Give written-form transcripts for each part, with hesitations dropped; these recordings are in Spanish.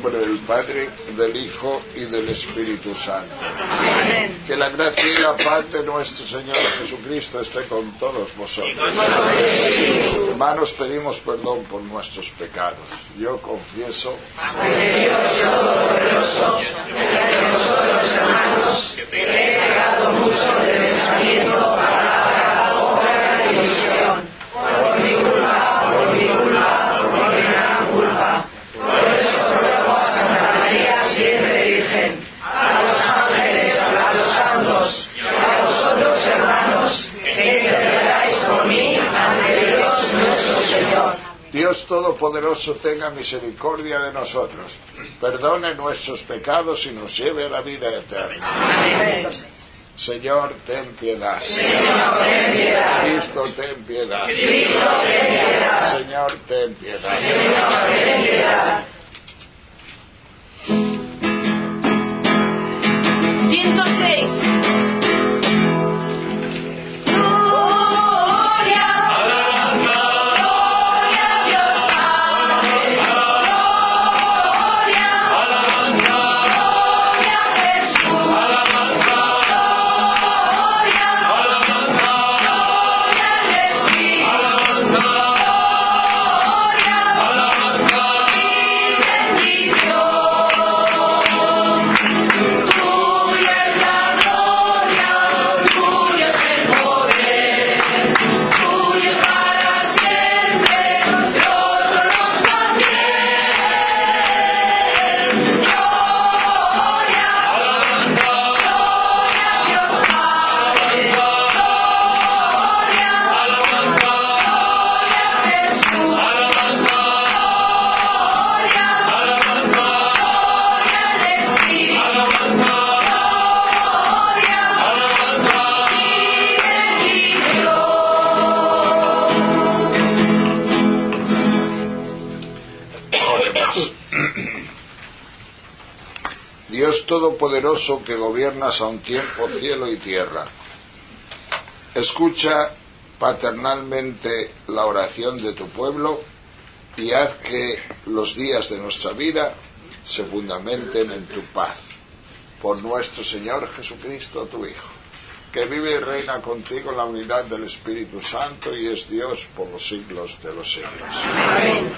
nombre del Padre, del Hijo y del Espíritu Santo. Amén. Que la gracia y la paz de nuestro Señor Jesucristo esté con todos vosotros. Hermanos, pedimos perdón por nuestros pecados. Yo confieso Ante Dios Todopoderoso, ante nosotros, hermanos, que he pecado mucho de pensamiento, palabra, obra y omisión, por mi culpa, por mi gran culpa. Por eso ruego a Santa María, siempre Virgen, a los ángeles, a los santos, y a vosotros, hermanos, que intercedáis por mí ante Dios nuestro Señor. Dios Todopoderoso tenga misericordia de nosotros, perdone nuestros pecados y nos lleve a la vida eterna. Amén. Señor, ten piedad. Señor, ten piedad. Cristo, ten piedad. Cristo, ten piedad. Señor, ten piedad. Señor, ten piedad. 106. Dios Todopoderoso, que gobiernas a un tiempo cielo y tierra, escucha paternalmente la oración de tu pueblo y haz que los días de nuestra vida se fundamenten en tu paz. Por nuestro Señor Jesucristo, tu Hijo, que vive y reina contigo en la unidad del Espíritu Santo y es Dios por los siglos de los siglos. Amén.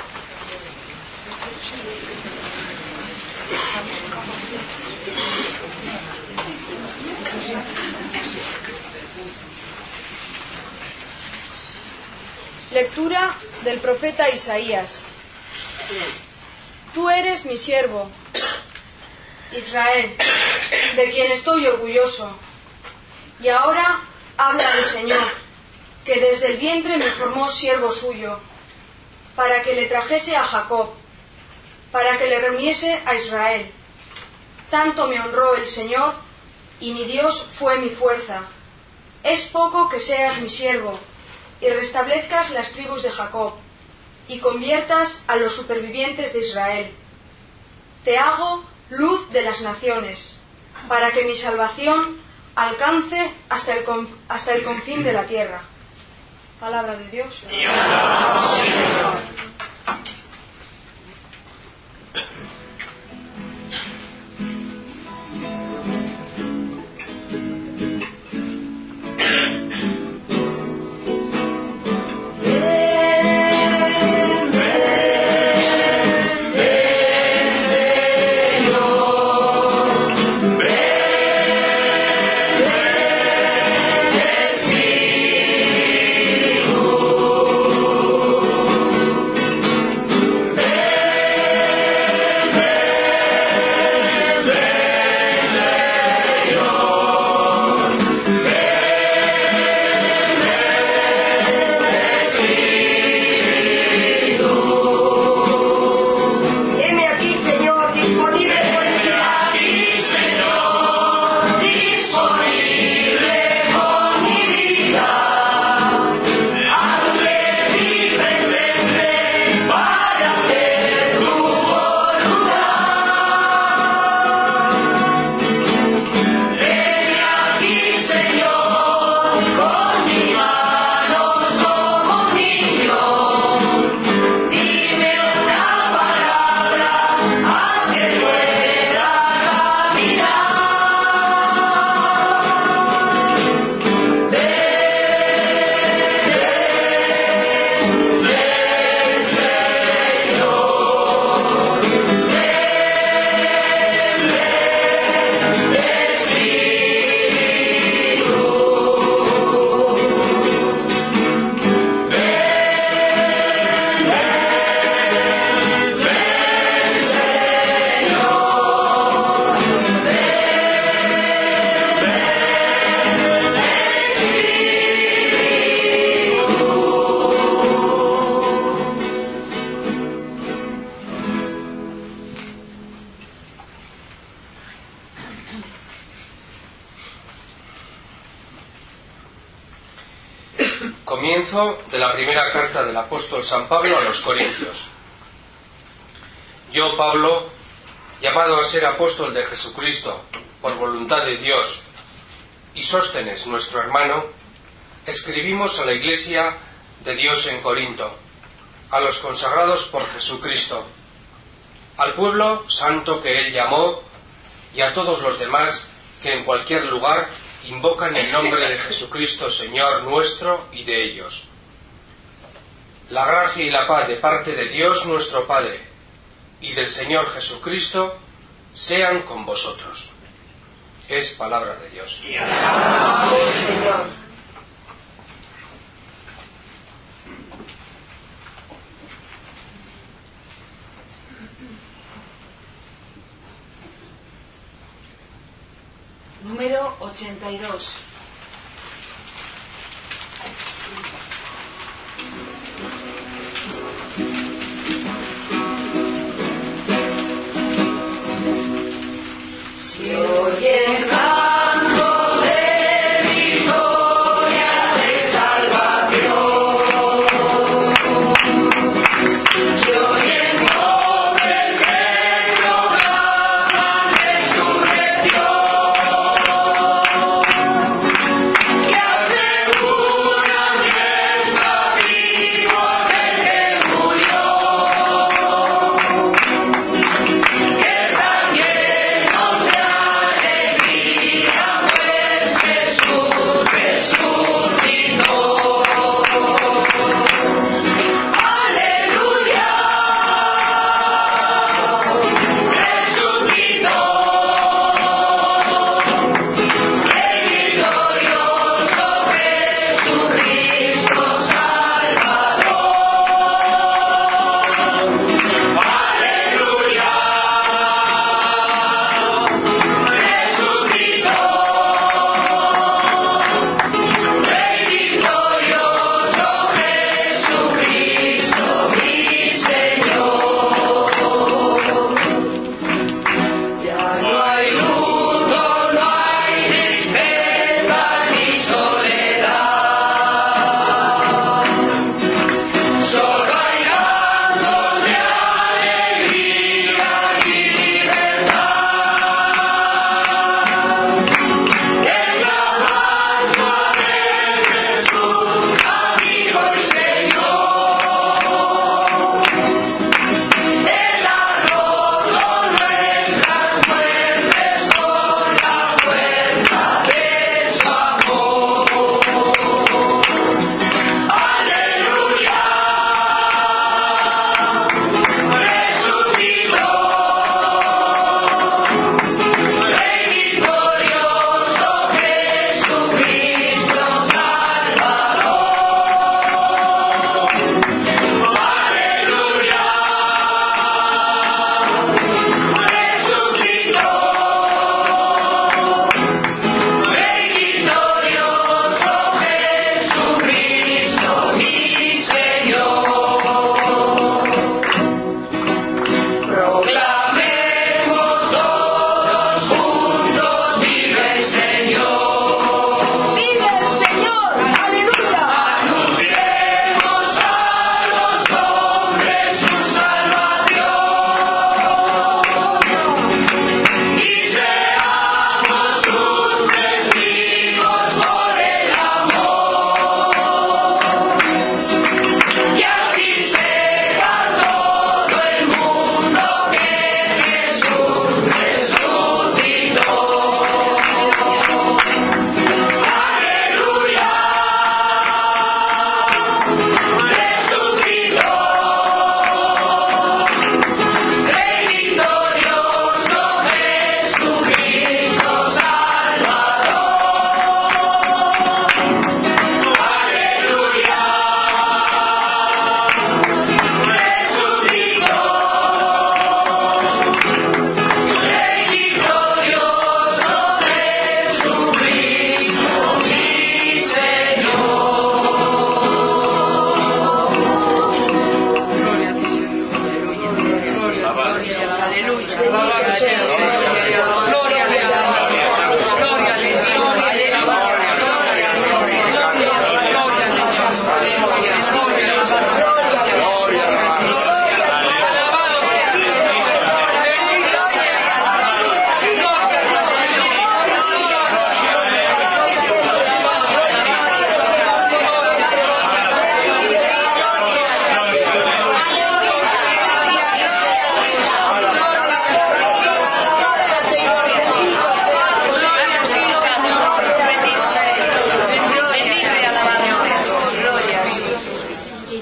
Lectura del profeta Isaías. Tú eres mi siervo, Israel, de quien estoy orgulloso. Y ahora habla el Señor, que desde el vientre me formó siervo suyo, para que le trajese a Jacob, para que le reuniese a Israel. Tanto me honró el Señor, y mi Dios fue mi fuerza. Es poco que seas mi siervo, y restablezcas las tribus de Jacob, y conviertas a los supervivientes de Israel. Te hago luz de las naciones, para que mi salvación alcance hasta el confín de la tierra. Palabra de Dios. Comienzo de la primera carta del apóstol San Pablo a los Corintios. Yo, Pablo, llamado a ser apóstol de Jesucristo por voluntad de Dios, y Sóstenes, nuestro hermano, escribimos a la Iglesia de Dios en Corinto, a los consagrados por Jesucristo, al pueblo santo que Él llamó y a todos los demás que en cualquier lugar invocan el nombre de Jesucristo, Señor nuestro, y de ellos. La gracia y la paz de parte de Dios nuestro Padre y del Señor Jesucristo sean con vosotros. Es palabra de Dios. Y alabamos, Señor. Número 82. Si oyen cantos de victoria, de salvación, si oyen voces que proclaman resurrección,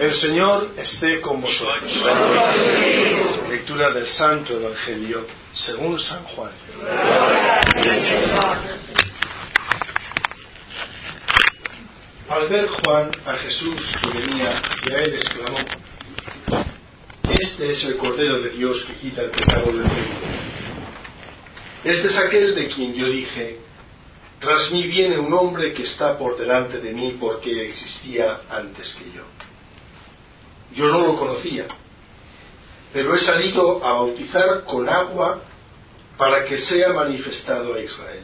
El Señor esté con vosotros. Lectura del Santo Evangelio según San Juan. Al ver Juan a Jesús que venía, y a él exclamó: Este es el Cordero de Dios que quita el pecado del mundo. Este es aquel de quien yo dije: Tras mí viene un hombre que está por delante de mí porque existía antes que yo. Yo no lo conocía, pero he salido a bautizar con agua para que sea manifestado a Israel.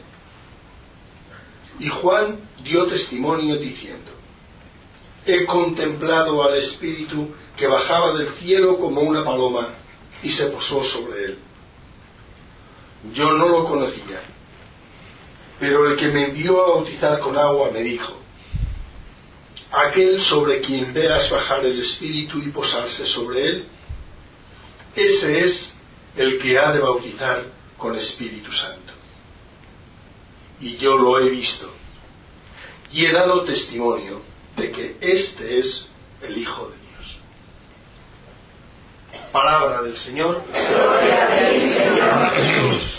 Y Juan dio testimonio diciendo: He contemplado al Espíritu que bajaba del cielo como una paloma y se posó sobre él. Yo no lo conocía, pero el que me envió a bautizar con agua me dijo: Aquel sobre quien veas bajar el Espíritu y posarse sobre él, ese es el que ha de bautizar con Espíritu Santo. Y yo lo he visto, y he dado testimonio de que este es el Hijo de Dios. Palabra del Señor. Gloria a ti, Señor Jesús.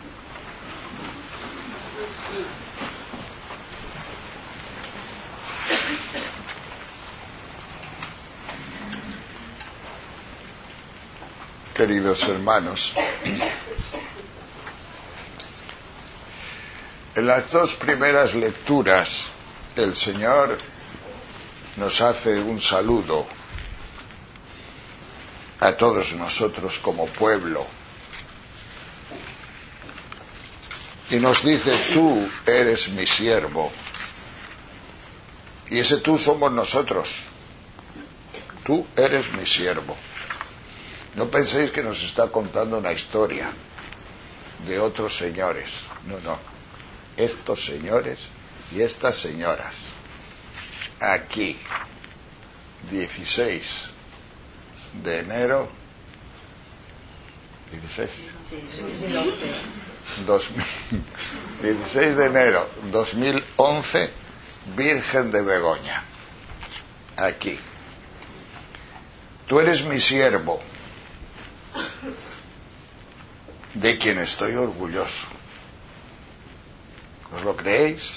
Queridos hermanos, en las dos primeras lecturas el Señor nos hace un saludo a todos nosotros como pueblo y nos dice: tú eres mi siervo. Y ese tú somos nosotros. Tú eres mi siervo. No penséis que nos está contando una historia de otros señores. No. Estos señores y estas señoras, aquí, 16 de enero, 16 de enero 2011, Virgen de Begoña, aquí. Tú eres mi siervo, de quien estoy orgulloso. ¿Os lo creéis?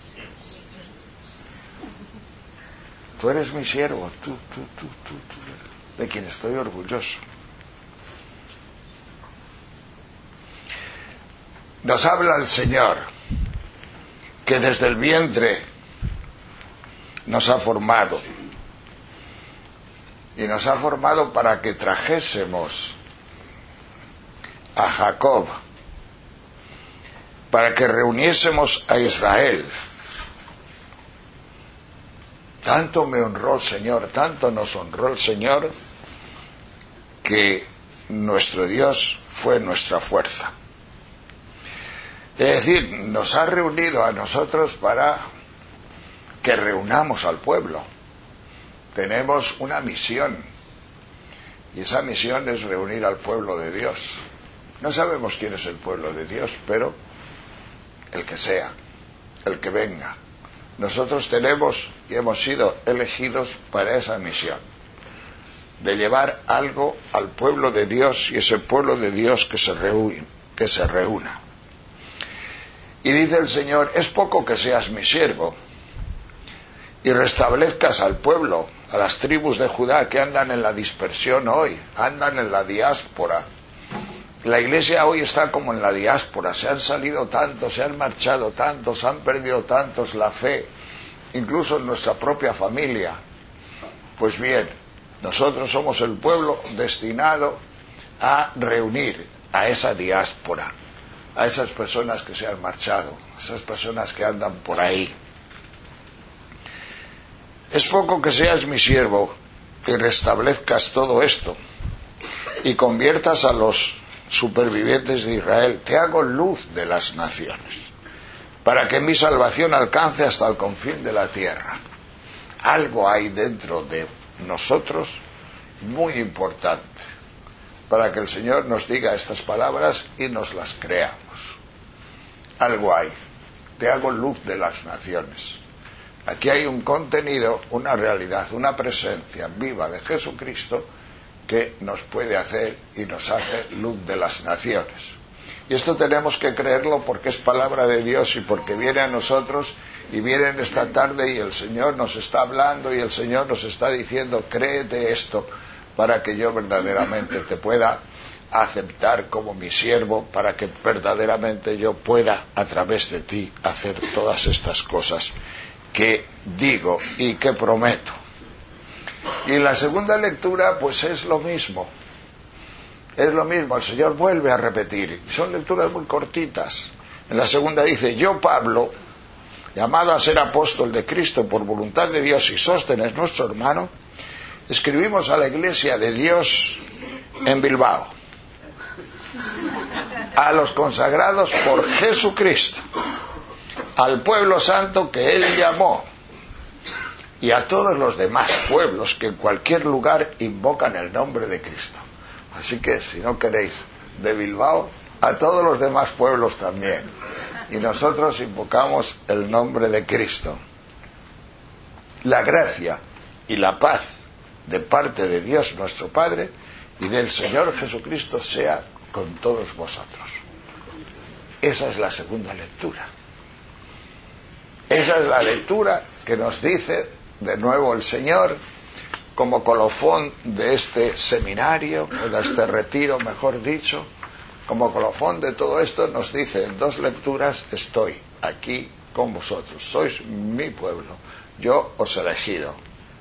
Tú eres mi siervo, tú, de quien estoy orgulloso. Nos habla el Señor que desde el vientre nos ha formado, y nos ha formado para que trajésemos a Jacob, para que reuniésemos a Israel. Tanto me honró el Señor, tanto nos honró el Señor, que nuestro Dios fue nuestra fuerza. Es decir, nos ha reunido a nosotros para que reunamos al pueblo. Tenemos una misión, y esa misión es reunir al pueblo de Dios. No sabemos quién es el pueblo de Dios, pero el que sea, el que venga. Nosotros tenemos y hemos sido elegidos para esa misión, de llevar algo al pueblo de Dios, y ese pueblo de Dios que se reúna. Y dice el Señor: es poco que seas mi siervo y restablezcas al pueblo, a las tribus de Judá que andan en la dispersión hoy, andan en la diáspora. La Iglesia hoy está como en la diáspora, se han salido tantos, se han marchado tantos, han perdido tantos la fe, incluso en nuestra propia familia. Pues bien, nosotros somos el pueblo destinado a reunir a esa diáspora, a esas personas que se han marchado, a esas personas que andan por ahí. Es poco que seas mi siervo y restablezcas todo esto y conviertas a los supervivientes de Israel. Te hago luz de las naciones, para que mi salvación alcance hasta el confín de la tierra. Algo hay dentro de nosotros muy importante para que el Señor nos diga estas palabras y nos las creamos. Algo hay. Te hago luz de las naciones, Aquí hay un contenido, una realidad, una presencia viva de Jesucristo que nos puede hacer y nos hace luz de las naciones. Y esto tenemos que creerlo porque es palabra de Dios y porque viene a nosotros y viene en esta tarde y el Señor nos está hablando y el Señor nos está diciendo, créete esto para que yo verdaderamente te pueda aceptar como mi siervo, para que verdaderamente yo pueda a través de ti hacer todas estas cosas que digo y que prometo. Y la segunda lectura pues es lo mismo, el Señor vuelve a repetir, son lecturas muy cortitas. En la segunda dice, yo Pablo, llamado a ser apóstol de Cristo por voluntad de Dios y Sóstenes nuestro hermano, escribimos a la iglesia de Dios en Bilbao, a los consagrados por Jesucristo, al pueblo santo que Él llamó, y a todos los demás pueblos que en cualquier lugar invocan el nombre de Cristo. Así que, si no queréis, de Bilbao, a todos los demás pueblos también. Y nosotros invocamos el nombre de Cristo. La gracia y la paz de parte de Dios nuestro Padre y del Señor Jesucristo sea con todos vosotros. Esa es la segunda lectura. Esa es la lectura que nos dice de nuevo el Señor como colofón de este seminario, o de este retiro, mejor dicho. Como colofón de todo esto nos dice en dos lecturas, estoy aquí con vosotros, sois mi pueblo, yo os he elegido,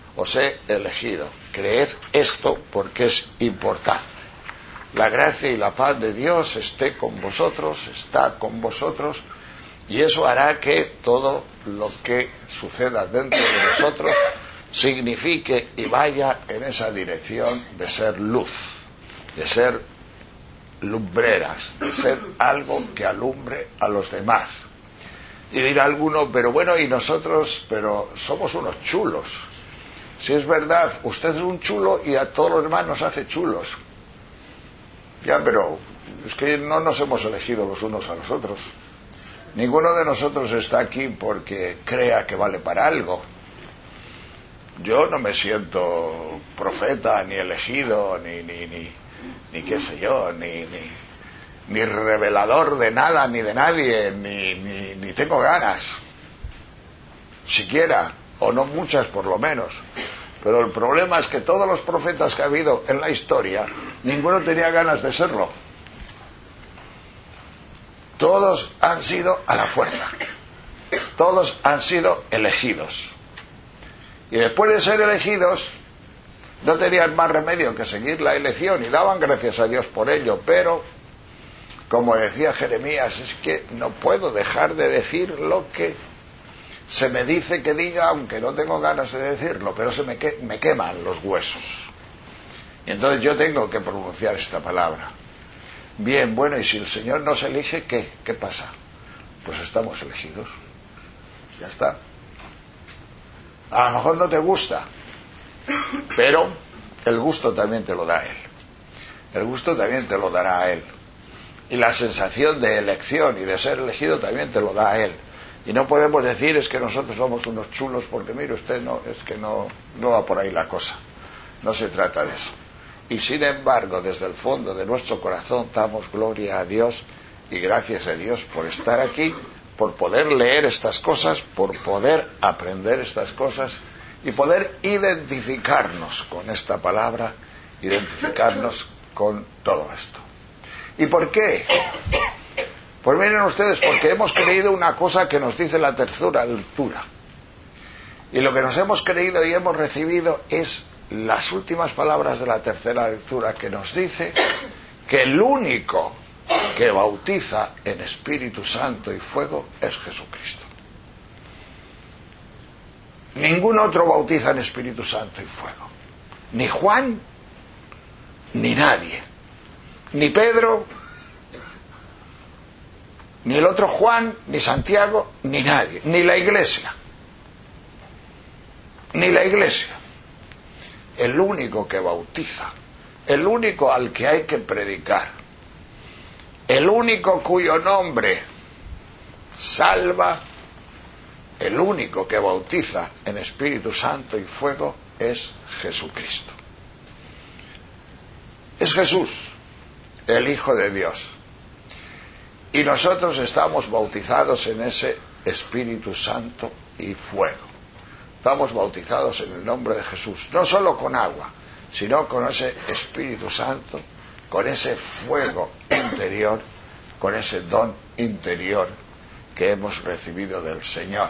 creed esto porque es importante. La gracia y la paz de Dios esté con vosotros, está con vosotros, y eso hará que todo lo que suceda dentro de nosotros signifique y vaya en esa dirección de ser luz, de ser lumbreras, de ser algo que alumbre a los demás. Y dirá alguno, pero bueno, y nosotros, pero somos unos chulos. Si es verdad, usted es un chulo y a todos los demás nos hace chulos. Ya, pero es que no nos hemos elegido los unos a los otros. Ninguno de nosotros está aquí porque crea que vale para algo. Yo no me siento profeta, ni elegido, ni qué sé yo, ni revelador de nada, ni de nadie, ni tengo ganas, siquiera, o no muchas por lo menos. Pero el problema es que todos los profetas que ha habido en la historia, ninguno tenía ganas de serlo. Todos han sido a la fuerza, todos han sido elegidos. Y después de ser elegidos, no tenían más remedio que seguir la elección y daban gracias a Dios por ello, pero, como decía Jeremías, es que no puedo dejar de decir lo que se me dice que diga, aunque no tengo ganas de decirlo, pero me queman los huesos. Y entonces yo tengo que pronunciar esta palabra. Bien, bueno, y si el Señor nos elige, ¿qué pasa? Pues estamos elegidos. Ya está. A lo mejor no te gusta, pero el gusto también te lo da Él. El gusto también te lo dará a Él. Y la sensación de elección y de ser elegido también te lo da a Él. Y no podemos decir es que nosotros somos unos chulos porque mire usted, no, es que no va por ahí la cosa. No se trata de eso. Y sin embargo, desde el fondo de nuestro corazón damos gloria a Dios y gracias a Dios por estar aquí, por poder leer estas cosas, por poder aprender estas cosas y poder identificarnos con esta palabra, identificarnos con todo esto. ¿Y por qué? Pues miren ustedes, porque hemos creído una cosa que nos dice la tercera lectura. Y lo que nos hemos creído y hemos recibido es las últimas palabras de la tercera lectura, que nos dice que el único que bautiza en Espíritu Santo y fuego es Jesucristo. Ningún otro bautiza en Espíritu Santo y fuego. Ni Juan, ni nadie. Ni Pedro, ni el otro Juan, ni Santiago, ni nadie. Ni la Iglesia. Ni la Iglesia. El único que bautiza, el único al que hay que predicar, el único cuyo nombre salva, que el único que bautiza en Espíritu Santo y fuego es Jesucristo. Es Jesús, el Hijo de Dios. Y nosotros estamos bautizados en ese Espíritu Santo y fuego. Estamos bautizados en el nombre de Jesús, no solo con agua, sino con ese Espíritu Santo, con ese fuego interior, con ese don interior que hemos recibido del Señor.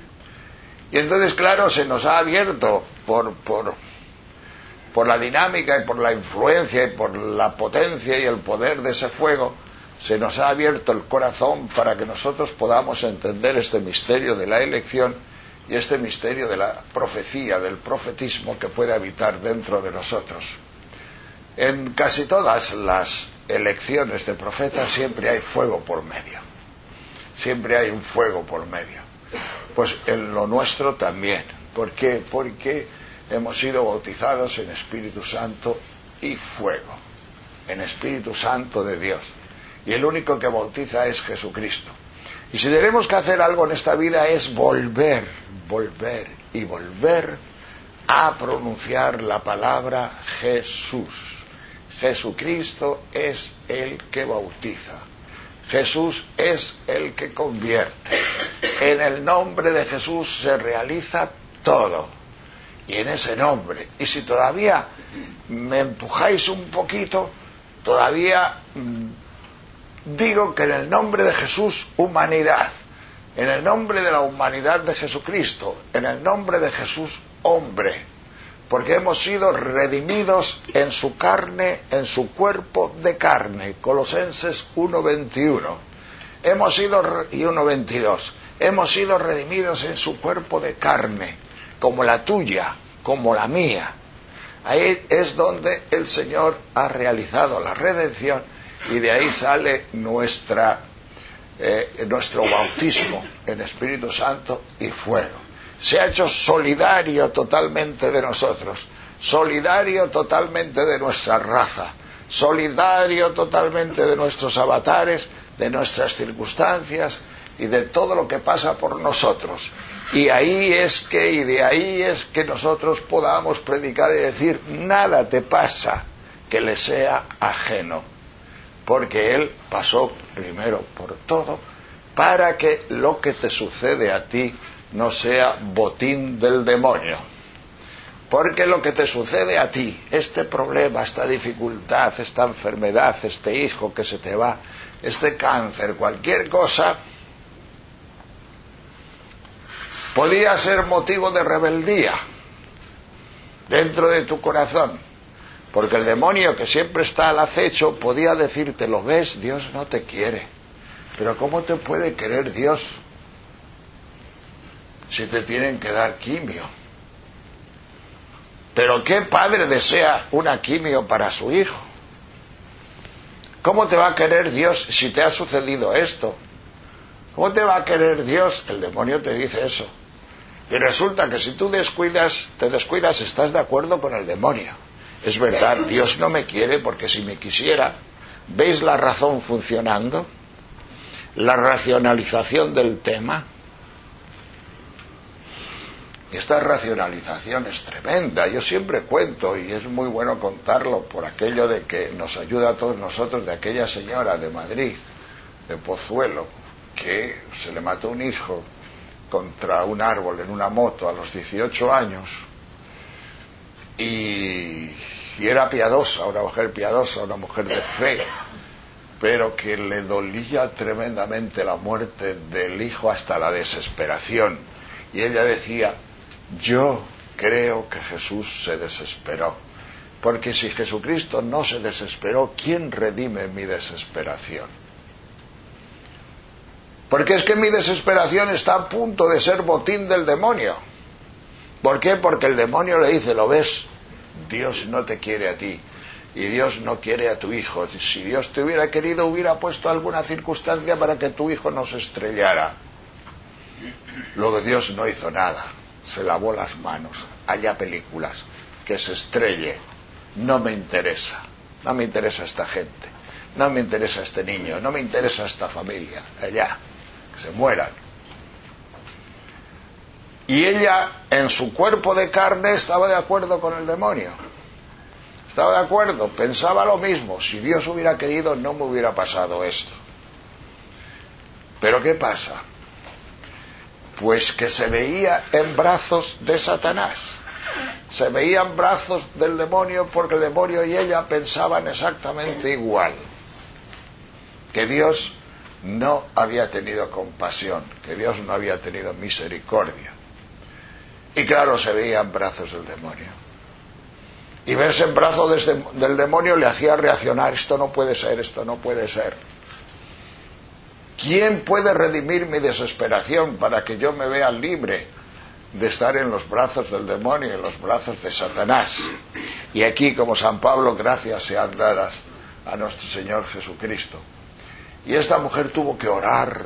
Y entonces, claro, se nos ha abierto por la dinámica y por la influencia y por la potencia y el poder de ese fuego, se nos ha abierto el corazón para que nosotros podamos entender este misterio de la elección y este misterio de la profecía, del profetismo que puede habitar dentro de nosotros. En casi todas las elecciones de profetas siempre hay fuego por medio. Siempre hay un fuego por medio. Pues en lo nuestro también. ¿Por qué? Porque hemos sido bautizados en Espíritu Santo y fuego. En Espíritu Santo de Dios. Y el único que bautiza es Jesucristo. Y si tenemos que hacer algo en esta vida es volver y volver a pronunciar la palabra Jesús. Jesucristo es el que bautiza. Jesús es el que convierte. En el nombre de Jesús se realiza todo. Y en ese nombre. Y si todavía me empujáis un poquito, todavía digo que en el nombre de Jesús, humanidad. En el nombre de la humanidad de Jesucristo. En el nombre de Jesús, hombre. Porque hemos sido redimidos en su carne, en su cuerpo de carne. Colosenses 1:21. Hemos sido, y 1:22. Hemos sido redimidos en su cuerpo de carne, como la tuya, como la mía. Ahí es donde el Señor ha realizado la redención y de ahí sale nuestro bautismo en Espíritu Santo y fuego. Se ha hecho solidario totalmente de nosotros, solidario totalmente de nuestra raza, solidario totalmente de nuestros avatares, de nuestras circunstancias y de todo lo que pasa por nosotros. Y de ahí es que nosotros podamos predicar y decir, nada te pasa que le sea ajeno, porque Él pasó primero por todo para que lo que te sucede a ti no sea botín del demonio. Porque lo que te sucede a ti, este problema, esta dificultad, esta enfermedad, este hijo que se te va, este cáncer, cualquier cosa, podía ser motivo de rebeldía dentro de tu corazón. Porque el demonio, que siempre está al acecho, podía decirte, ¿lo ves? Dios no te quiere. Pero ¿cómo te puede querer Dios si te tienen que dar quimio? ¿Pero qué padre desea una quimio para su hijo? ¿Cómo te va a querer Dios si te ha sucedido esto? ¿Cómo te va a querer Dios? El demonio te dice eso. Y resulta que si tú te descuidas, estás de acuerdo con el demonio. Es verdad, Dios no me quiere porque si me quisiera, ¿veis la razón funcionando? La racionalización del tema. Y esta racionalización es tremenda. Yo siempre cuento, y es muy bueno contarlo por aquello de que nos ayuda a todos nosotros, de aquella señora de Madrid, de Pozuelo, que se le mató un hijo contra un árbol en una moto a los 18 años, y era piadosa, una mujer piadosa, una mujer de fe, pero que le dolía tremendamente la muerte del hijo hasta la desesperación. Y ella decía, yo creo que Jesús se desesperó, porque si Jesucristo no se desesperó, ¿quién redime mi desesperación? Porque es que mi desesperación está a punto de ser botín del demonio. ¿Por qué? Porque el demonio le dice, ¿lo ves? Dios no te quiere a ti y Dios no quiere a tu hijo. Si Dios te hubiera querido, hubiera puesto alguna circunstancia para que tu hijo no se estrellara. Luego Dios no hizo nada, se lavó las manos. Haya películas, que se estrelle, no me interesa esta gente, no me interesa este niño, no me interesa esta familia, allá, que se mueran. Y ella, en su cuerpo de carne, estaba de acuerdo con el demonio. Estaba de acuerdo, pensaba lo mismo. Si Dios hubiera querido, no me hubiera pasado esto. Pero ¿qué pasa? Pues que se veía en brazos de Satanás. Se veía en brazos del demonio, porque el demonio y ella pensaban exactamente igual. Que Dios no había tenido compasión, que Dios no había tenido misericordia. Y claro, se veía en brazos del demonio. Y verse en brazos del demonio le hacía reaccionar: esto no puede ser, esto no puede ser. ¿Quién puede redimir mi desesperación para que yo me vea libre de estar en los brazos del demonio, en los brazos de Satanás? Y aquí, como San Pablo, gracias sean dadas a nuestro Señor Jesucristo. Y esta mujer tuvo que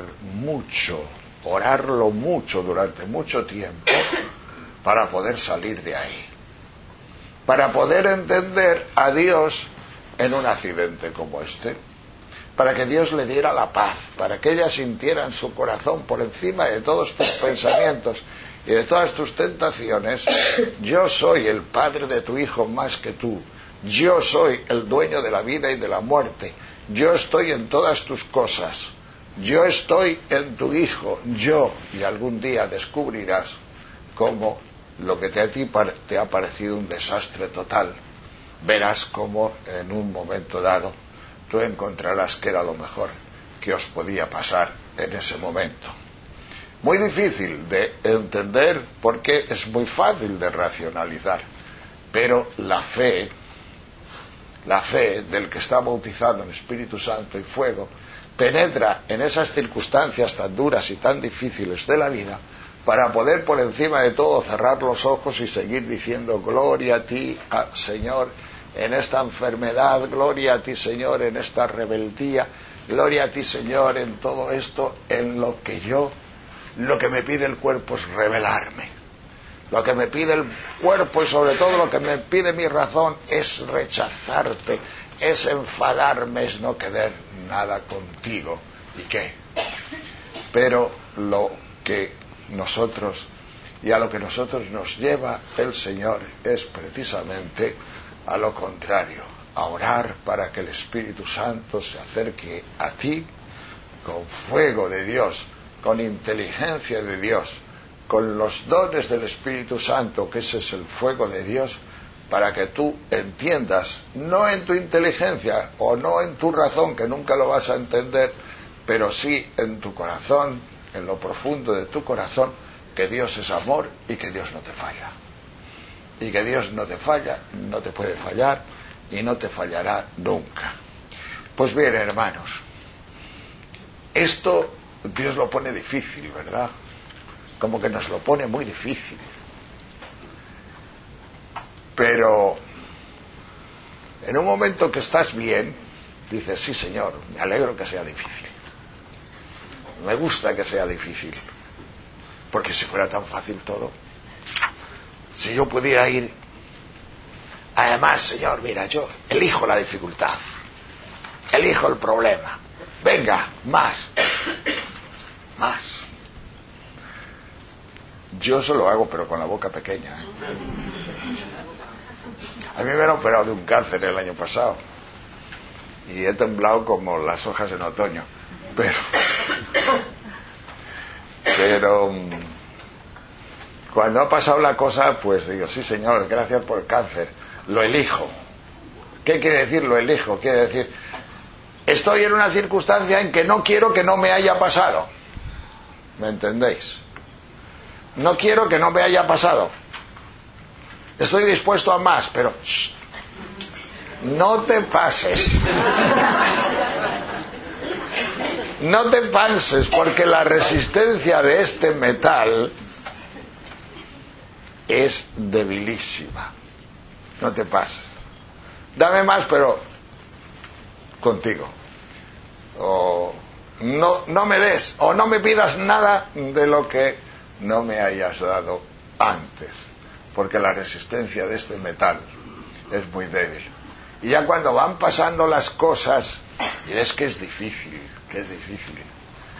orarlo mucho durante mucho tiempo, para poder salir de ahí, para poder entender a Dios en un accidente como este, para que Dios le diera la paz, para que ella sintiera en su corazón, por encima de todos tus pensamientos y de todas tus tentaciones: yo soy el padre de tu hijo más que tú, yo soy el dueño de la vida y de la muerte, yo estoy en todas tus cosas, yo estoy en tu hijo, y algún día descubrirás cómo lo que a ti te ha parecido un desastre total, verás cómo en un momento dado tú encontrarás que era lo mejor que os podía pasar en ese momento. Muy difícil de entender, porque es muy fácil de racionalizar, pero la fe del que está bautizado en Espíritu Santo y fuego, penetra en esas circunstancias tan duras y tan difíciles de la vida, para poder por encima de todo cerrar los ojos y seguir diciendo: gloria a ti, Señor, en esta enfermedad, gloria a ti, Señor, en esta rebeldía, gloria a ti, Señor, en todo esto, en lo que me pide el cuerpo es rebelarme. Lo que me pide el cuerpo, y sobre todo lo que me pide mi razón, es rechazarte, es enfadarme, es no querer nada contigo. ¿Y qué? Pero lo que nosotros, y a lo que nosotros nos lleva el Señor, es precisamente a lo contrario: a orar para que el Espíritu Santo se acerque a ti con fuego de Dios, con inteligencia de Dios, con los dones del Espíritu Santo, que ese es el fuego de Dios, para que tú entiendas, no en tu inteligencia o no en tu razón, que nunca lo vas a entender, pero sí en tu corazón, en lo profundo de tu corazón, que Dios es amor y que Dios no te falla. Y que Dios no te falla, no te puede fallar y no te fallará nunca. Pues bien, hermanos, esto Dios lo pone difícil, ¿verdad? Como que nos lo pone muy difícil. Pero en un momento que estás bien, dices: sí, Señor, me alegro que sea difícil. Me gusta que sea difícil, porque si fuera tan fácil todo, si yo pudiera ir, además, Señor, mira, yo elijo la dificultad, elijo el problema, venga, más. Yo eso lo hago, pero con la boca pequeña, A mí me han operado de un cáncer el año pasado y he temblado como las hojas en otoño, pero cuando ha pasado la cosa, pues digo: sí, Señor, gracias por el cáncer, lo elijo. ¿Qué quiere decir lo elijo? Quiere decir, estoy en una circunstancia en que no quiero que no me haya pasado. ¿Me entendéis? No quiero que no me haya pasado. Estoy dispuesto a más, pero no te pases. No te pases, porque la resistencia de este metal es debilísima. No te pases. Dame más, pero contigo. O no me des, o no me pidas nada de lo que no me hayas dado antes, porque la resistencia de este metal es muy débil. Y ya cuando van pasando las cosas, diréis que es difícil,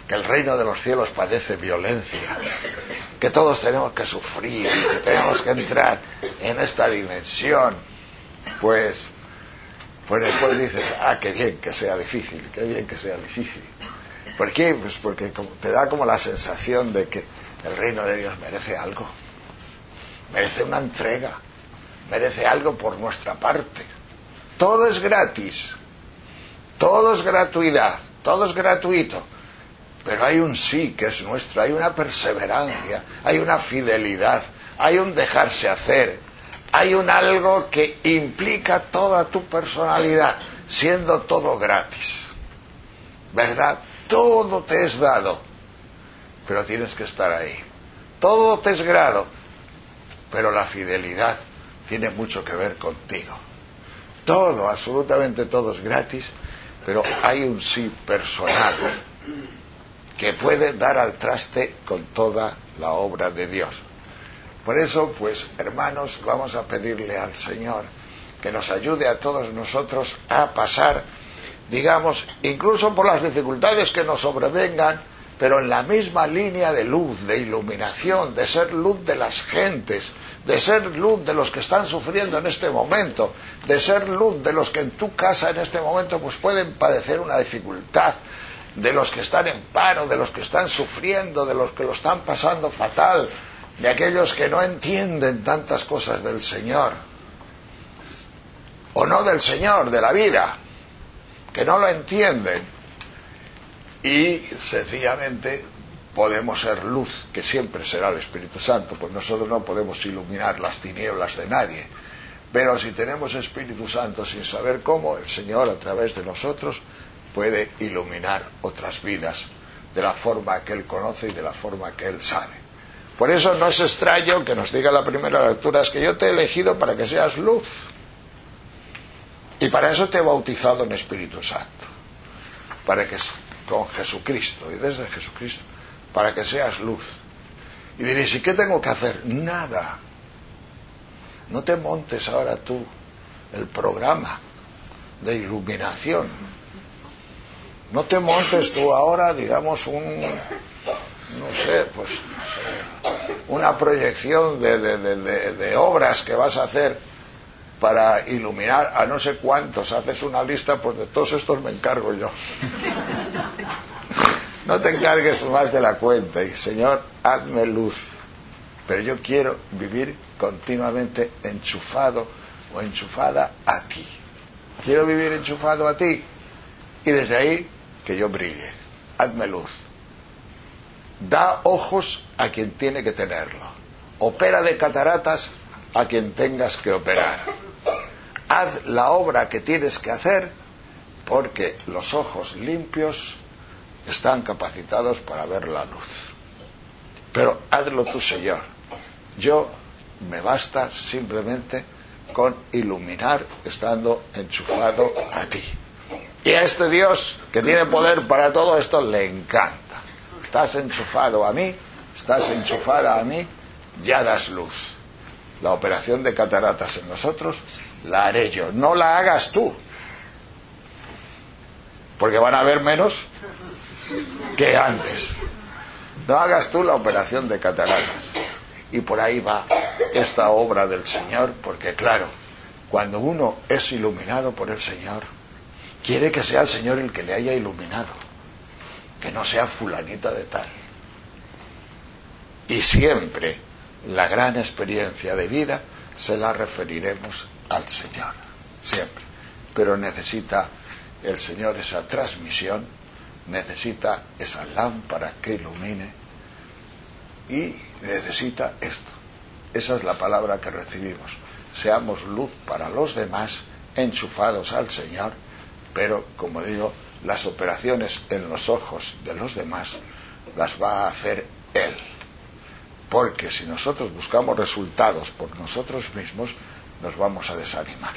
que el reino de los cielos padece violencia, que todos tenemos que sufrir, que tenemos que entrar en esta dimensión, pues después dices, qué bien que sea difícil, qué bien que sea difícil. ¿Por qué? Pues porque te da como la sensación de que el reino de Dios merece algo, merece una entrega, merece algo por nuestra parte. Todo es gratis, todo es gratuidad, todo es gratuito, pero hay un sí que es nuestro, hay una perseverancia, hay una fidelidad, hay un dejarse hacer, hay un algo que implica toda tu personalidad, siendo todo gratis, ¿verdad? Todo te es dado, pero tienes que estar ahí. Todo te es grado, pero la fidelidad tiene mucho que ver contigo. Todo, absolutamente todo es gratis, pero hay un sí personal que puede dar al traste con toda la obra de Dios. Por eso, pues, hermanos, vamos a pedirle al Señor que nos ayude a todos nosotros a pasar, digamos, incluso por las dificultades que nos sobrevengan, pero en la misma línea de luz, de iluminación, de ser luz de las gentes, de ser luz de los que están sufriendo en este momento, de ser luz de los que en tu casa en este momento pues pueden padecer una dificultad, de los que están en paro, de los que están sufriendo, de los que lo están pasando fatal, de aquellos que no entienden tantas cosas del Señor, o no del Señor, de la vida, que no lo entienden, y sencillamente podemos ser luz, que siempre será el Espíritu Santo, pues nosotros no podemos iluminar las tinieblas de nadie, pero si tenemos Espíritu Santo sin saber cómo, el Señor a través de nosotros puede iluminar otras vidas de la forma que Él conoce y de la forma que Él sabe. Por eso no es extraño que nos diga la primera lectura, es que yo te he elegido para que seas luz, y para eso te he bautizado en Espíritu Santo, para que con Jesucristo y desde Jesucristo, para que seas luz. Y diréis, ¿y qué tengo que hacer? Nada. No te montes ahora tú el programa de iluminación. No te montes tú ahora, digamos, una proyección de obras que vas a hacer para iluminar a no sé cuántos. Haces una lista, pues de todos estos me encargo yo. No te encargues más de la cuenta. Y Señor, hazme luz. Pero yo quiero vivir continuamente enchufado o enchufada a ti. Quiero vivir enchufado a ti. Y desde ahí que yo brille. Hazme luz. Da ojos a quien tiene que tenerlo. Opera de cataratas a quien tengas que operar. Haz la obra que tienes que hacer, porque los ojos limpios están capacitados para ver la luz. Pero hazlo tú, Señor. Yo me basta simplemente con iluminar estando enchufado a ti. Y a este Dios que tiene poder para todo esto le encanta. Estás enchufado a mí, estás enchufada a mí, ya das luz. La operación de cataratas en nosotros la haré yo, no la hagas tú, porque van a haber menos que antes. No hagas tú la operación de cataratas. Y por ahí va esta obra del Señor, porque claro, cuando uno es iluminado por el Señor, quiere que sea el Señor el que le haya iluminado, que no sea fulanita de tal. Y siempre la gran experiencia de vida se la referiremos al Señor, siempre. Pero necesita el Señor esa transmisión, necesita esa lámpara que ilumine, y necesita esto. Esa es la palabra que recibimos. Seamos luz para los demás, enchufados al Señor, pero, como digo, las operaciones en los ojos de los demás las va a hacer Él. Porque si nosotros buscamos resultados por nosotros mismos, nos vamos a desanimar.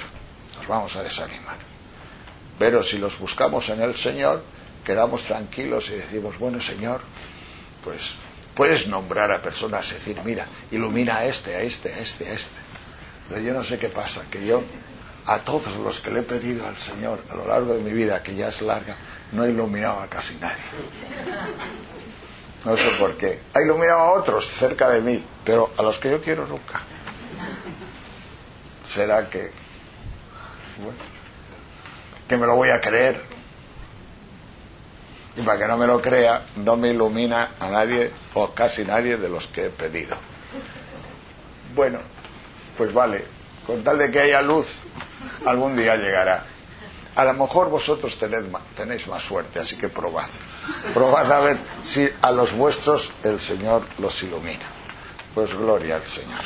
Pero si los buscamos en el Señor, quedamos tranquilos y decimos, bueno, Señor, pues puedes nombrar a personas y decir, mira, ilumina a este. Pero yo no sé qué pasa, que yo a todos los que le he pedido al Señor a lo largo de mi vida, que ya es larga, no ha iluminado a casi nadie. No sé por qué. Ha iluminado a otros cerca de mí, pero a los que yo quiero nunca. ¿Será que, bueno, que me lo voy a creer? Y para que no me lo crea, no me ilumina a nadie o casi nadie de los que he pedido. Bueno, pues vale, con tal de que haya luz, algún día llegará. A lo mejor vosotros tenéis más suerte, así que probad. Probad a ver si a los vuestros el Señor los ilumina. Pues gloria al Señor.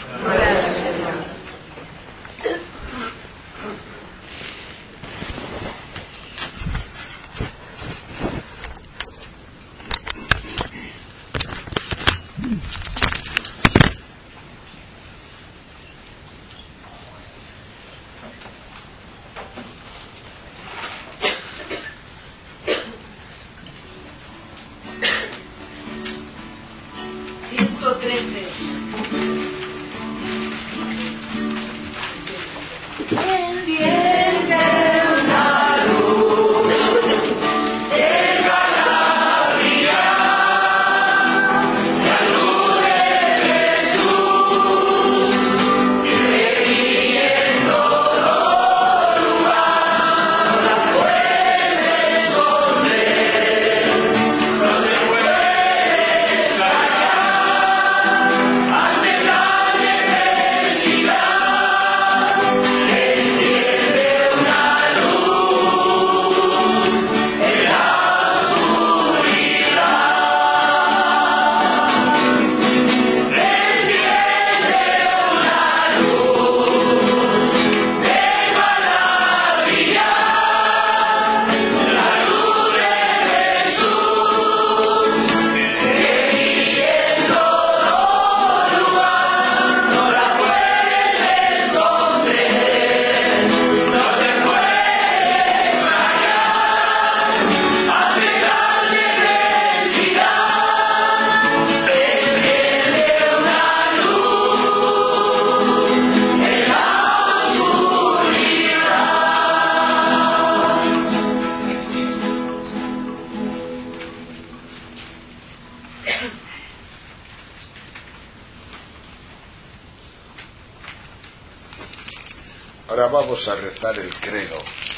Ahora vamos a rezar el credo,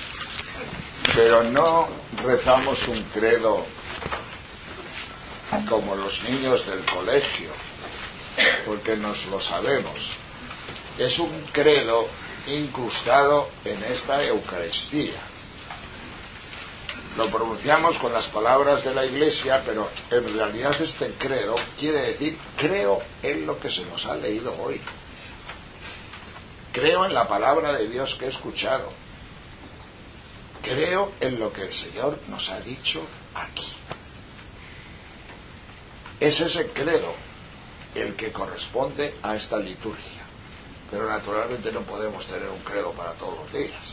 pero no rezamos un credo como los niños del colegio, porque nos lo sabemos. Es un credo incrustado en esta Eucaristía. Lo pronunciamos con las palabras de la Iglesia, pero en realidad este credo quiere decir: creo en lo que se nos ha leído hoy. Creo en la palabra de Dios que he escuchado. Creo en lo que el Señor nos ha dicho aquí. Es ese credo el que corresponde a esta liturgia. Pero naturalmente no podemos tener un credo para todos los días.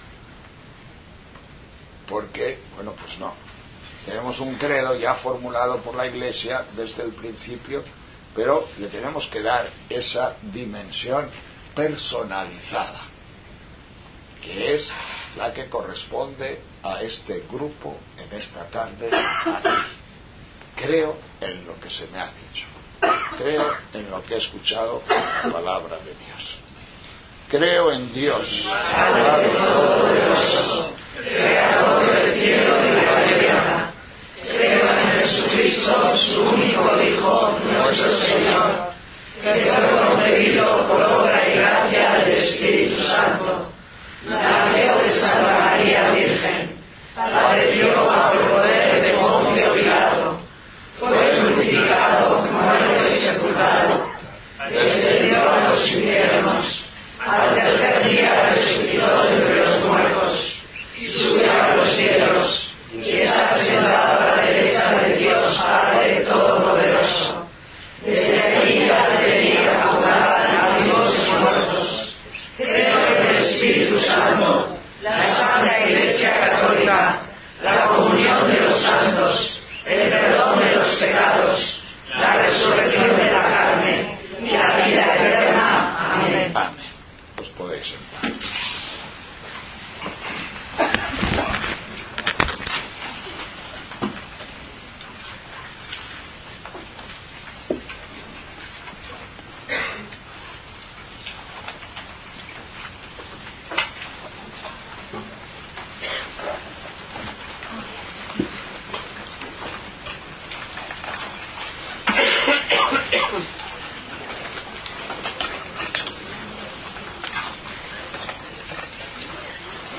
Porque, bueno, pues no. Tenemos un credo ya formulado por la Iglesia desde el principio, pero le tenemos que dar esa dimensión personalizada, que es la que corresponde a este grupo en esta tarde aquí. Creo en lo que se me ha dicho, creo en lo que he escuchado en la palabra de Dios, creo en Dios, Padre Todopoderoso, Creador del cielo y de la tierra. Creo en Jesucristo, su único Hijo, nuestro Señor, que fue concebido por obra y gracia del Espíritu Santo, nació de Santa María Virgen, padeció bajo el poder de Poncio Pilato, fue crucificado, muerto y sepultado, descendió a los infiernos, al tercer día resucitó de entre los muertos, y subió a los cielos, y está sentado a la derecha de Dios Padre Todopoderoso. Desde aquí ha de venir a juzgar a vivos y muertos. Creo en el Espíritu Santo, la Santa Iglesia Católica, la comunión de los santos, el perdón de los pecados, la resurrección de la carne y la vida eterna. Amén. Amén. Os podéis sentar.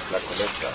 la colecta.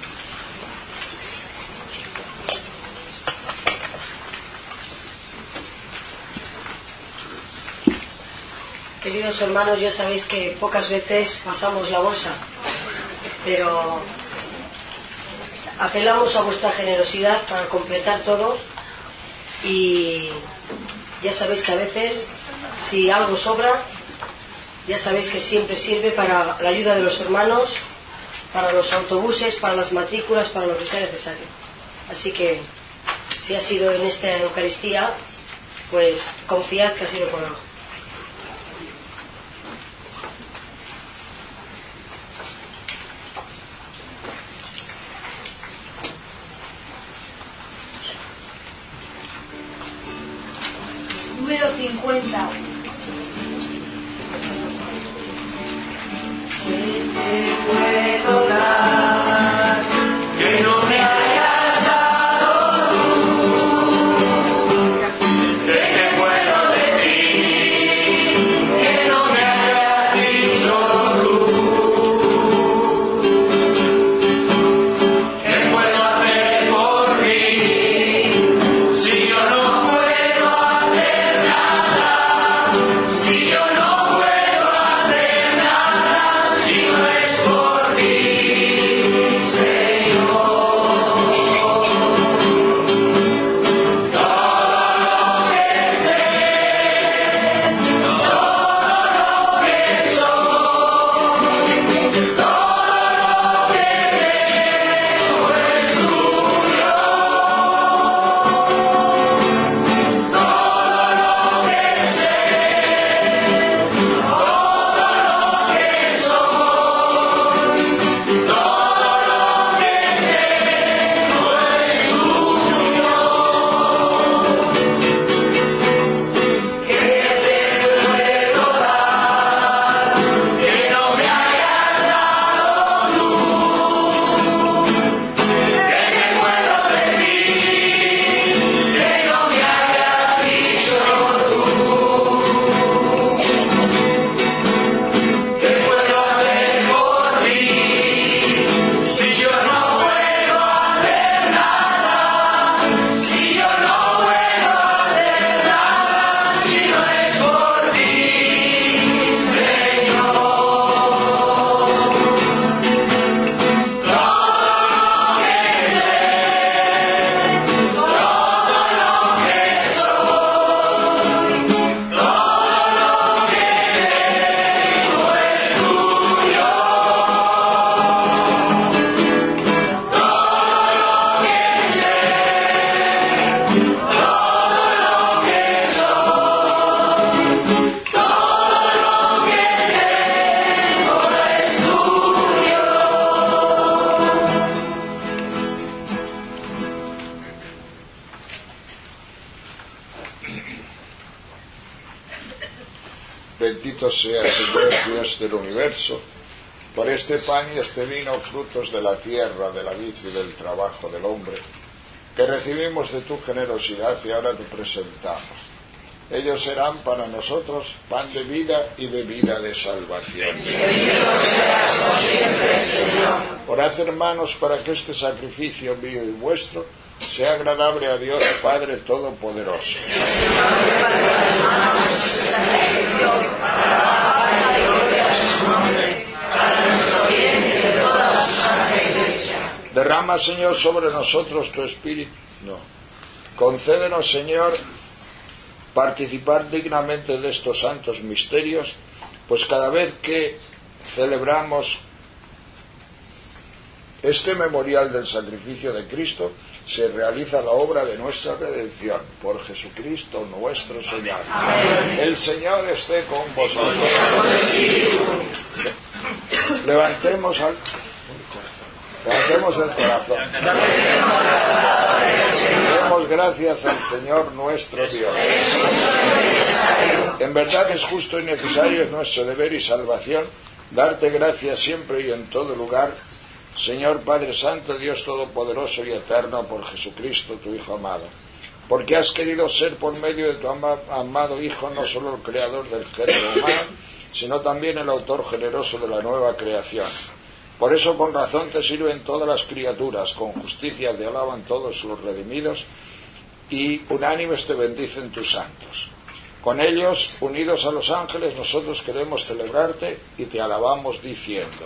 Queridos hermanos, ya sabéis que pocas veces pasamos la bolsa, pero apelamos a vuestra generosidad para completar todo, y ya sabéis que a veces, si algo sobra, ya sabéis que siempre sirve para la ayuda de los hermanos, para los autobuses, para las matrículas, para lo que sea necesario. Así que, si ha sido en esta Eucaristía, pues confiad que ha sido por algo. Número 50. Te puedo dar que no me hayas dado tú, que te puedo decir que no me hayas dicho tú, ¿qué puedo hacer por mí si yo no puedo hacer nada? Si yo no puedo hacer nada, si no es por ti, Señor. Todo lo que sé, todo lo que soy, todo lo que tengo es tuyo. Todo lo que sé, todo lo que soy, todo lo que tengo es tuyo. ¿Qué te puedo dar que no me hayas dado tú? ¿Qué te puedo decir que no me hayas dicho tú? ¿Qué puedo hacer por mí si yo no puedo hacer nada? Si yo no puedo hacer nada, si no es por ti, Señor. Todo lo que sé, todo lo que soy, todo lo que tengo es tuyo. Todo lo que sé, todo lo que soy, todo lo que tengo es tuyo. Bendito sea, Señor Dios del universo, por este pan y este vino, frutos de la tierra, de la vid y del trabajo del hombre, que recibimos de tu generosidad y ahora te presentamos. Ellos serán para nosotros pan de vida y bebida de salvación. Bendito seas por siempre, Señor. Orad, hermanos, para que este sacrificio mío y vuestro sea agradable a Dios Padre Todopoderoso. Derrama, Señor, sobre nosotros tu Espíritu. No. Concédenos, Señor, participar dignamente de estos santos misterios, pues cada vez que celebramos este memorial del sacrificio de Cristo, se realiza la obra de nuestra redención por Jesucristo nuestro Señor. Amén. El Señor esté con vosotros. Levantemos el corazón. Demos gracias al Señor nuestro Dios. En verdad es justo y necesario, es nuestro deber y salvación, darte gracias siempre y en todo lugar, Señor Padre Santo, Dios Todopoderoso y Eterno, por Jesucristo, tu Hijo amado, porque has querido ser por medio de tu amado Hijo no solo el creador del género humano, sino también el autor generoso de la nueva creación. Por eso con razón te sirven todas las criaturas, con justicia te alaban todos los redimidos, y unánimes te bendicen tus santos. Con ellos, unidos a los ángeles, nosotros queremos celebrarte y te alabamos diciendo: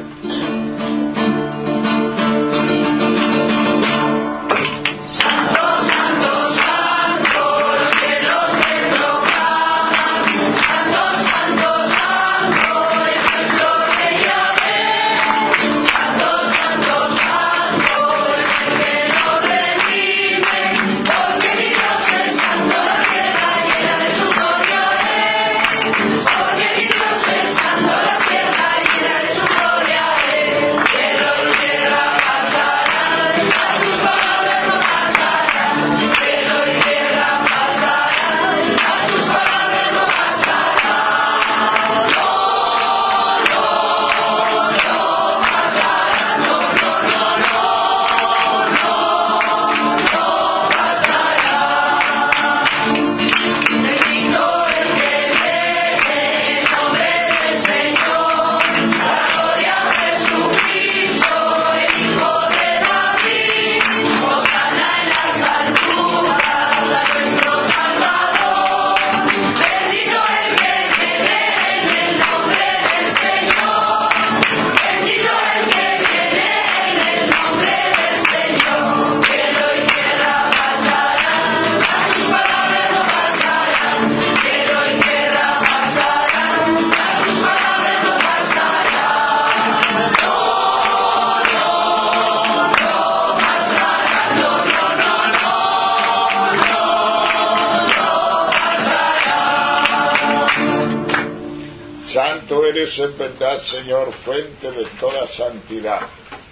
Santo eres en verdad, Señor, fuente de toda santidad.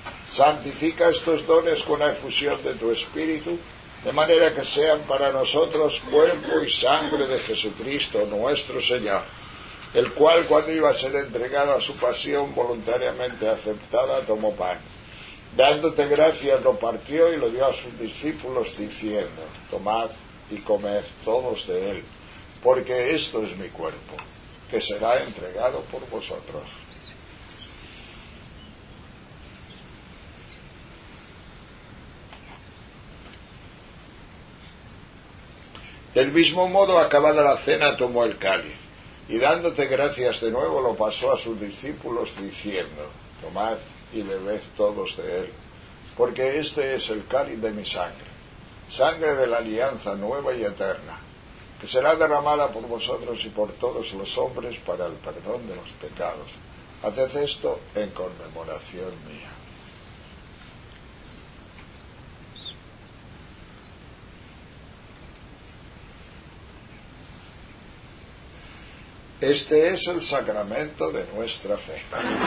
Santifica estos dones con la efusión de tu Espíritu, de manera que sean para nosotros cuerpo y sangre de Jesucristo nuestro Señor, el cual, cuando iba a ser entregado a su pasión voluntariamente aceptada, tomó pan. Dándote gracias lo partió y lo dio a sus discípulos diciendo: tomad y comed todos de él, porque esto es mi cuerpo, que será entregado por vosotros. Del mismo modo, acabada la cena, tomó el cáliz, y dándote gracias de nuevo, lo pasó a sus discípulos diciendo: tomad y bebed todos de él, porque este es el cáliz de mi sangre, sangre de la alianza nueva y eterna, que será derramada por vosotros y por todos los hombres para el perdón de los pecados. Haced esto en conmemoración mía. Este es el sacramento de nuestra fe.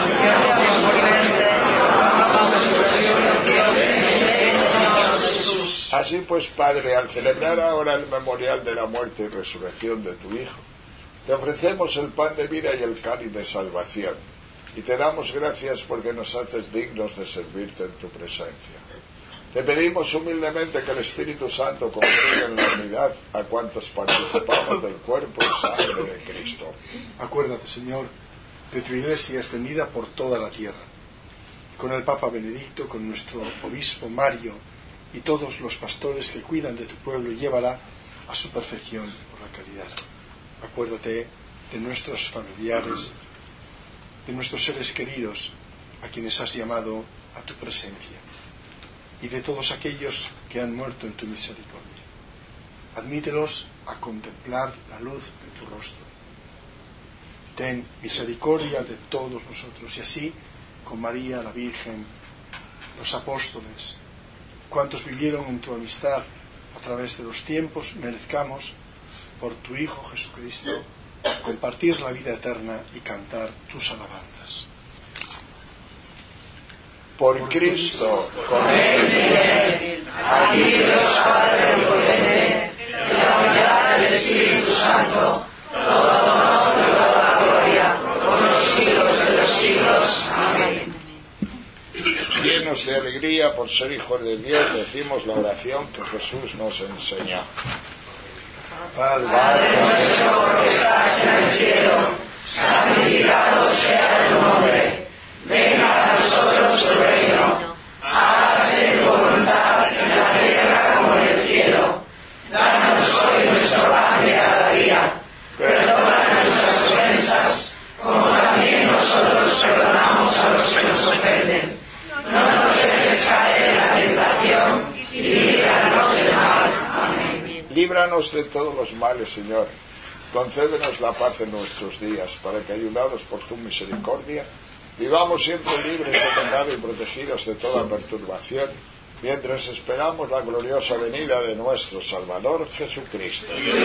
Así pues, Padre, al celebrar ahora el memorial de la muerte y resurrección de tu Hijo, te ofrecemos el pan de vida y el cáliz de salvación, y te damos gracias porque nos haces dignos de servirte en tu presencia. Te pedimos humildemente que el Espíritu Santo congregue en la unidad a cuantos participamos del cuerpo y sangre de Cristo. Acuérdate, Señor, de tu Iglesia extendida por toda la tierra, con el Papa Benedicto, con nuestro obispo Mario y todos los pastores que cuidan de tu pueblo, y llévala a su perfección por la caridad. Acuérdate de nuestros familiares, de nuestros seres queridos, a quienes has llamado a tu presencia, y de todos aquellos que han muerto en tu misericordia. Admítelos a contemplar la luz de tu rostro. Ten misericordia de todos nosotros, y así, con María la Virgen, los apóstoles, cuantos vivieron en tu amistad a través de los tiempos, merezcamos, por tu Hijo Jesucristo, compartir la vida eterna y cantar tus alabanzas. Por Cristo, con él, a ti Dios Padre omnipotente, en la unidad del Espíritu Santo, todo honor y toda gloria, por los siglos de los siglos. Amén. Llenos de alegría por ser hijos de Dios, decimos la oración que Jesús nos enseñó. Padre nuestro que estás en el cielo, santificado sea tu nombre. Venga a nosotros Líbranos de todos los males, Señor. Concédenos la paz en nuestros días, para que, ayudados por tu misericordia, vivamos siempre libres de pecado y protegidos de toda perturbación, mientras esperamos la gloriosa venida de nuestro Salvador Jesucristo.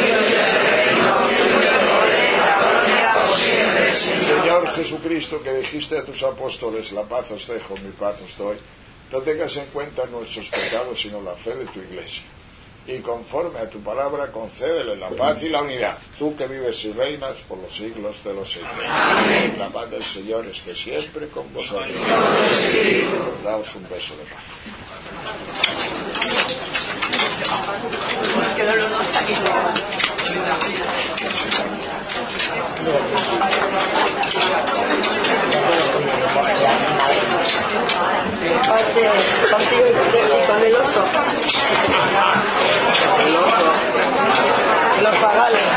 Señor Jesucristo, que dijiste a tus apóstoles: la paz os dejo, mi paz os doy, no tengas en cuenta nuestros pecados, sino la fe de tu Iglesia. Y conforme a tu palabra, concédele la paz y la unidad, tú que vives y reinas por los siglos de los siglos. Amén. La paz del Señor esté siempre con vosotros. Daos un beso de paz. Con el oso. Los pagales.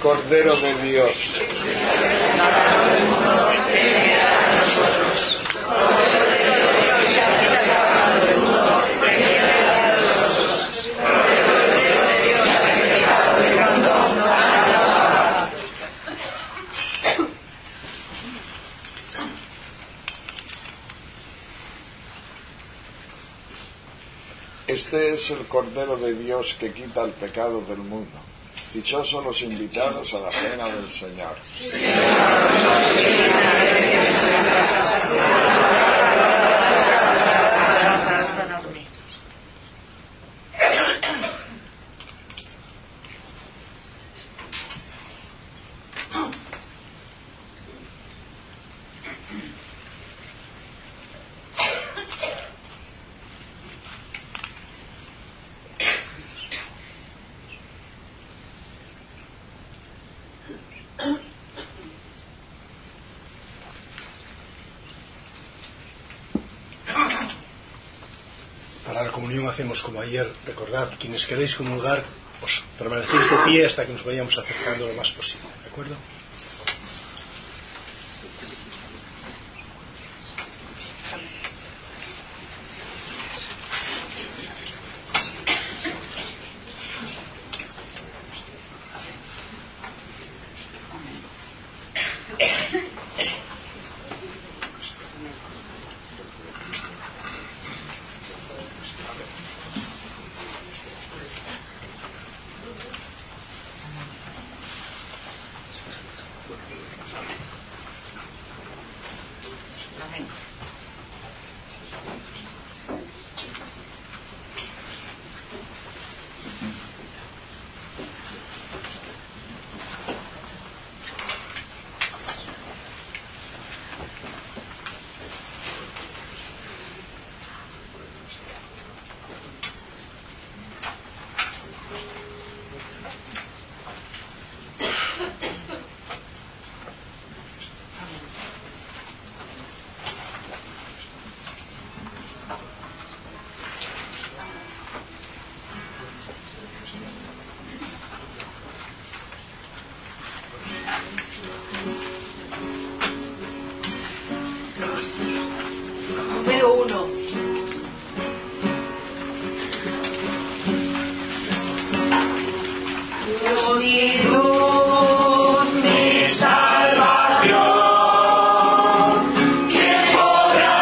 Cordero de Dios. Este es el Cordero de Dios que quita el pecado del mundo. Dichosos los invitados a la cena del Señor. Para la comunión hacemos como ayer. Recordad, quienes queréis comulgar, os permanecéis de pie hasta que nos vayamos acercando lo más posible, ¿de acuerdo? Número 1. Dios mi luz, mi salvación, ¿quién podrá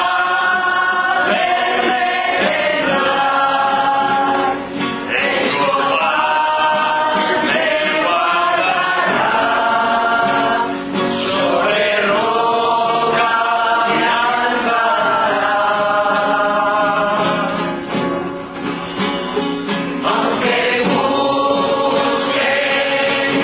verme temblar? En su paz me guardará, sobre roca me alzará. Aunque busque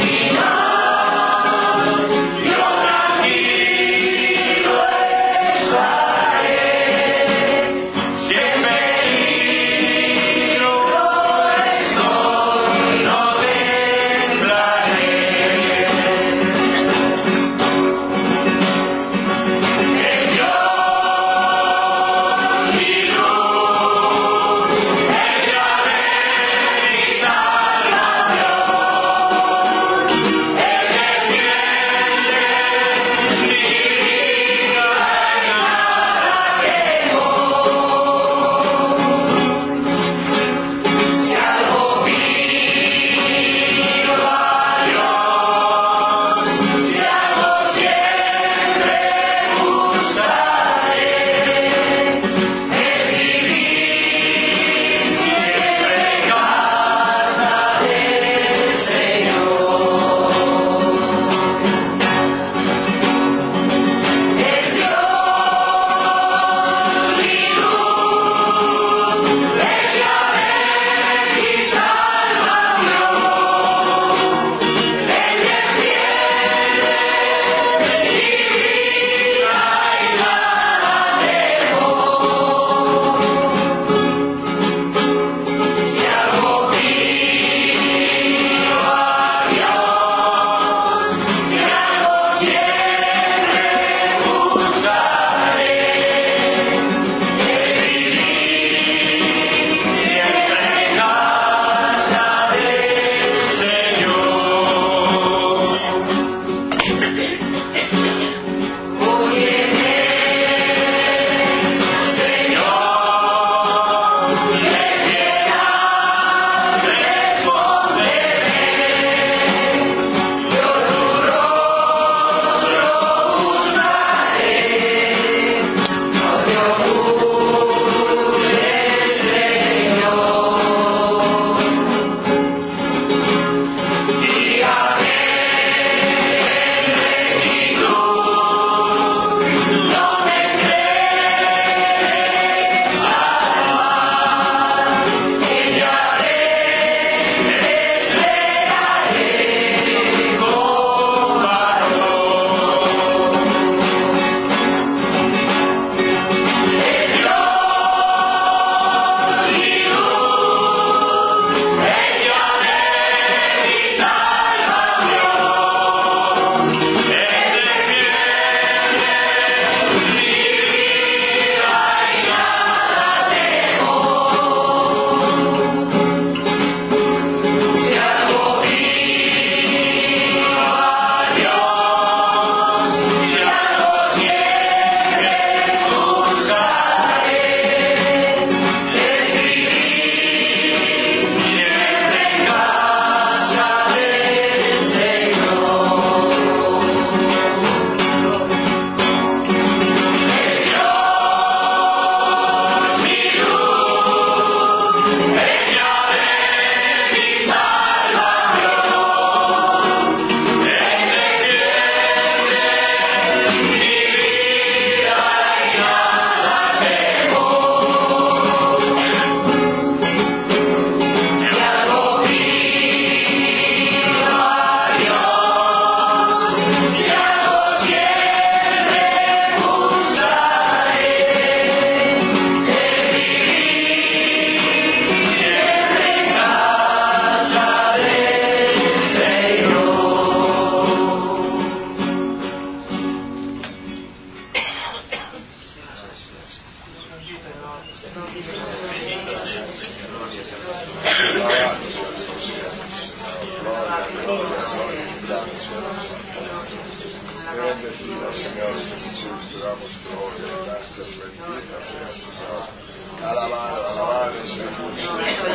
bendecido, Señor Jesús, te damos gloria, gracias, bendito sea Señor. Alabado, alabado, Señor Jesús.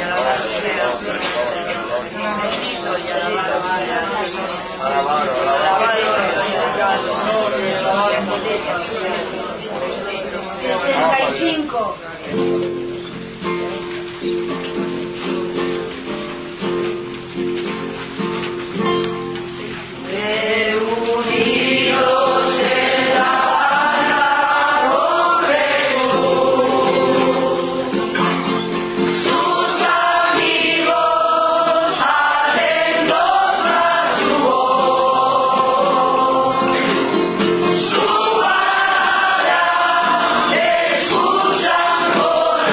Alabado, alabado. 65. Escuchan con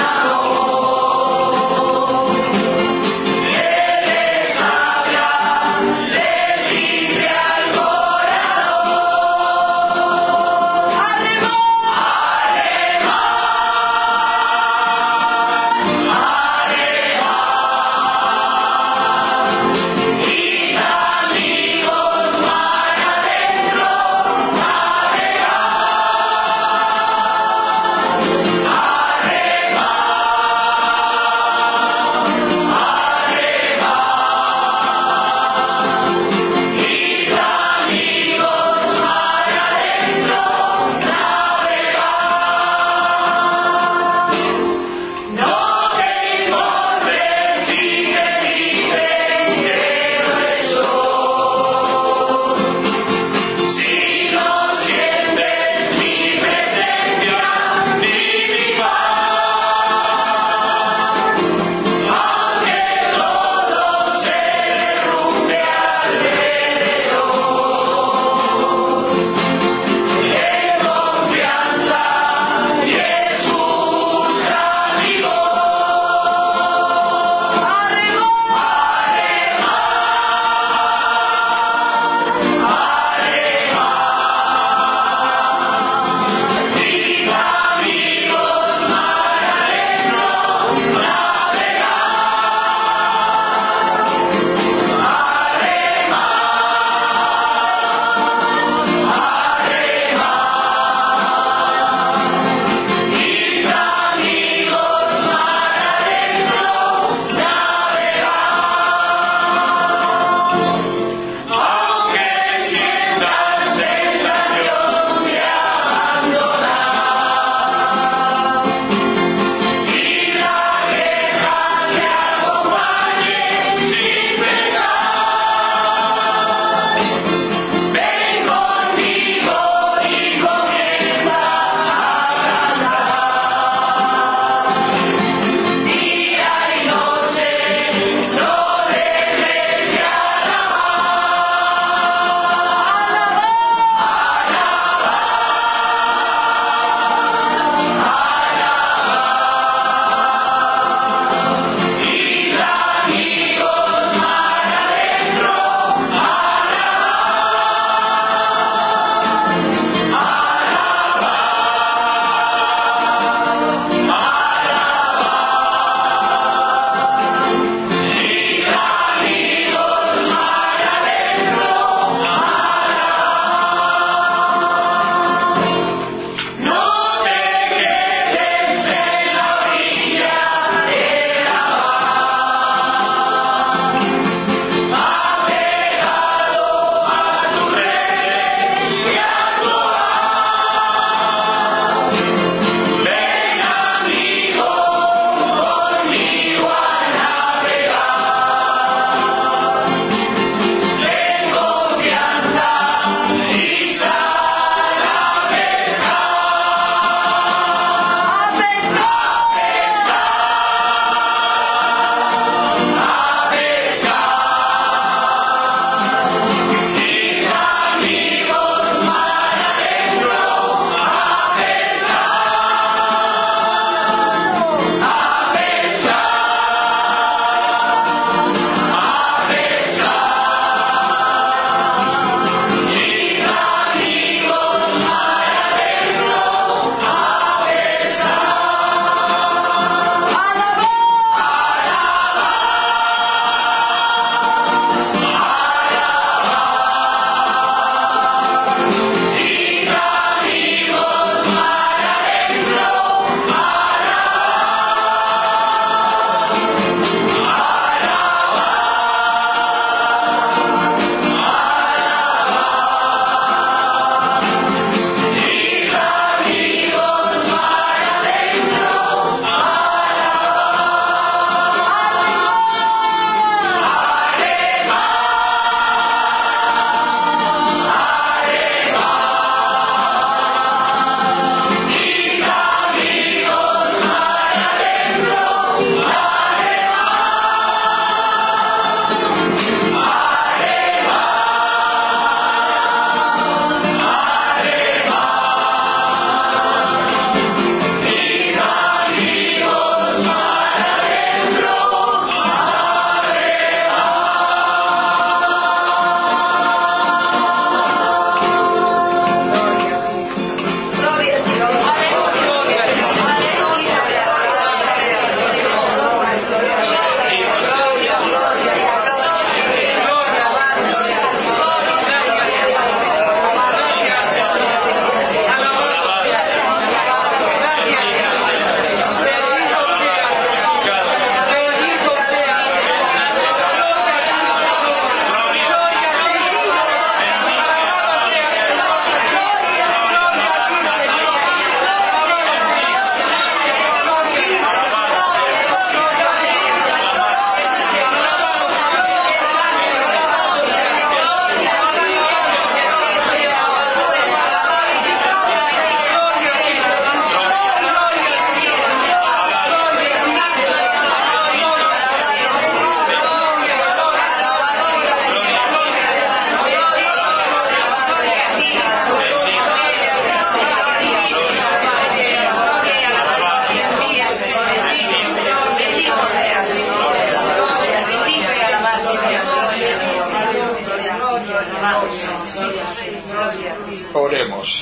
Oremos.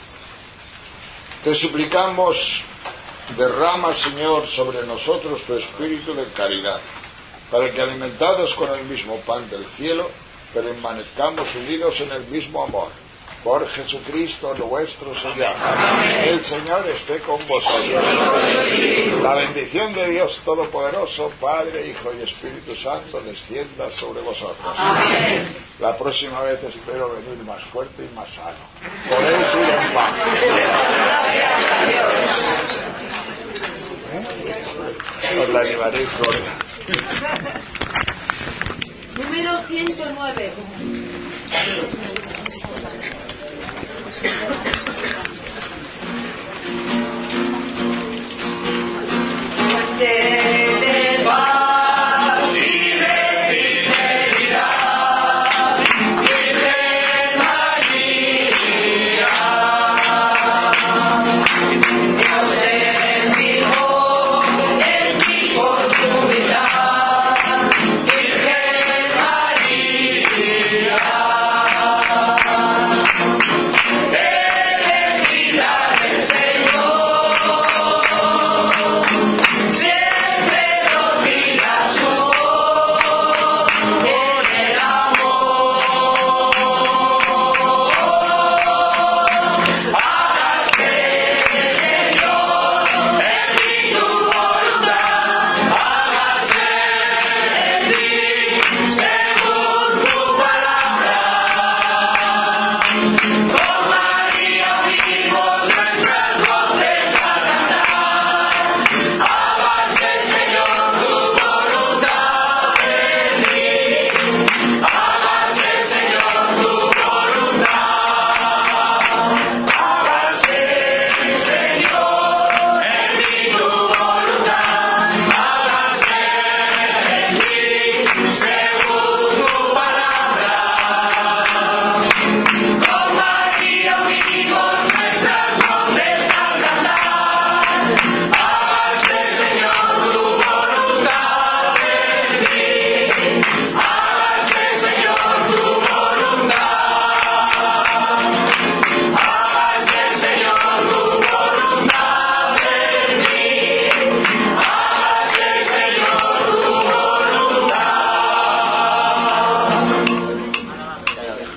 Te suplicamos, derrama, Señor, sobre nosotros tu espíritu de caridad, para que, alimentados con el mismo pan del cielo, permanezcamos unidos en el mismo amor. Por Jesucristo nuestro Señor. Amén. El Señor esté con vosotros. La bendición de Dios Todopoderoso, Padre, Hijo y Espíritu Santo, descienda sobre vosotros. Amén. La próxima vez espero venir más fuerte y más sano. Podéis ir en paz. Gracias a Dios. Os la llevaréis, Gloria. Número 109.